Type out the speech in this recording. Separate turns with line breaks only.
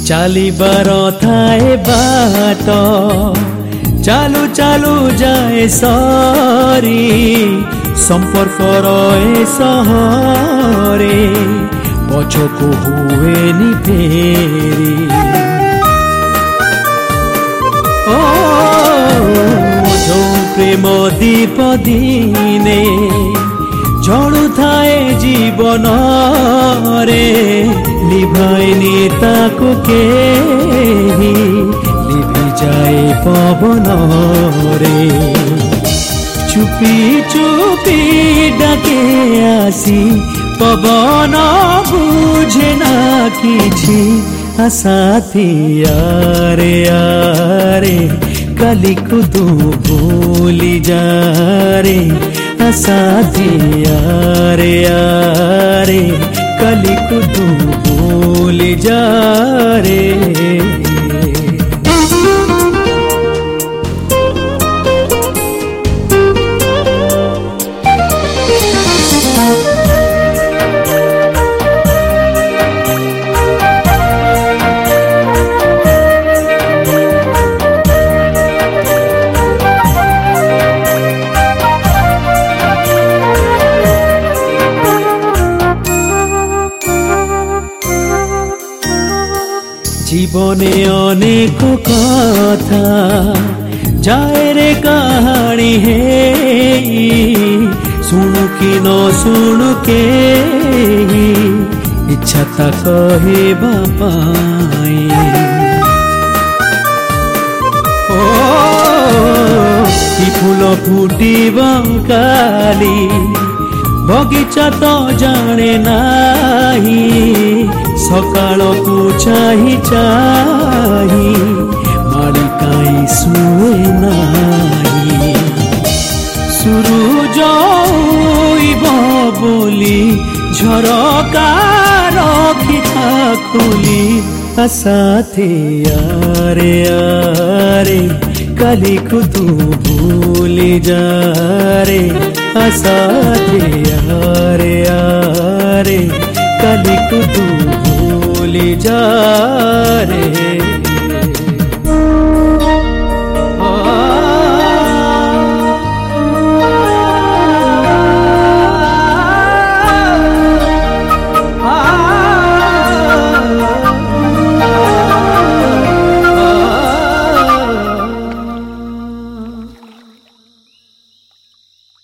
चालिबार थाए बाट चालू चालू जाए सरी संपर्कर ए सहरे पछकु हुएनी फेरी ओ जो प्रेम दीप दिने जड़ू थाए जीवन रे लिभाइनी ताकु केही लिभि जाए पवन रे चुपी चुपी डाके आसी पवन बुझे ना किछि आसाथी आरे आरे कली को तू भूली जा रे आसाथी आरे आरे कली को तू भूली जा रे जीवने अनेक कथा जाए रे कहानी है सुनु कि न सुनु के इच्छा ता कहे बापाई कि फूल फुटी काली बगीचा तो जाने नाही सकाल को चाही चाही माड़ी काई सुए नाही सूरज बोली झरका रखिथा खोली आसाथे आरे आरे कली को तू भूली जा रे आसाथे आरे आरे कली को तू भूली जा रे।